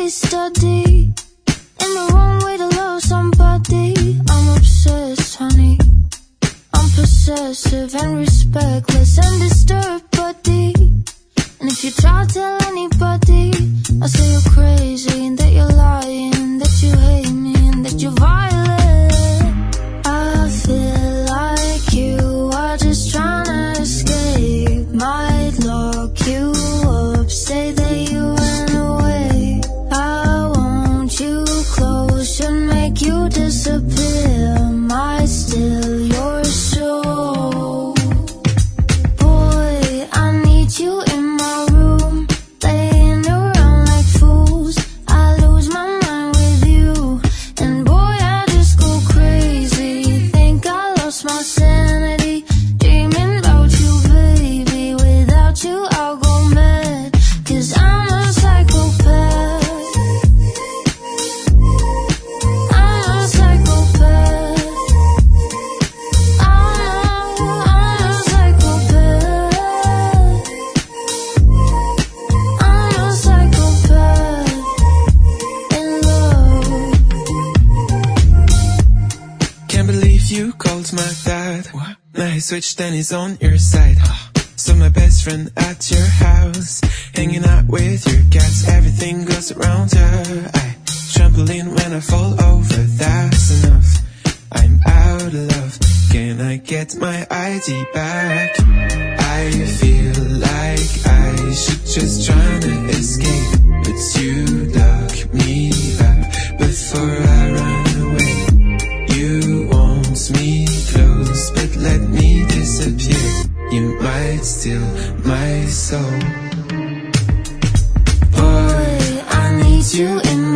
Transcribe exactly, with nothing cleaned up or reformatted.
case study in the wrong way to love somebody. I'm obsessed, honey. I'm possessive and respectless and disturbed, buddy. And if you try to tell anybody, I'll say you're crazy and that you're lying, that you hate me and that you're violent. I feel like you are just trying to escape. Might lock you up, say that you ran away. I want you close, should make you disappear. Might steal your soul. Boy, I need you in my room, laying around like fools. I lose my mind with you, and boy, I just go crazy. Think I lost my sanity, dreaming about you, baby. Without you, I'll go mad, 'cause I'm a psychopath. I'm a psychopath. I'm a, I'm a psychopath. I'm a psychopath in love. Can't believe you called my dad. What? Now he switched and he's on your side. So my best friend at your house, hanging out with your cats. Everything goes around her. I trampoline when I fall over. That's enough. I'm out of love. Can I get my I D back? I feel like I should just try to escape, but you lock me up before I run away. You want me close, but let me disappear. You might steal my soul. Boy, I need you in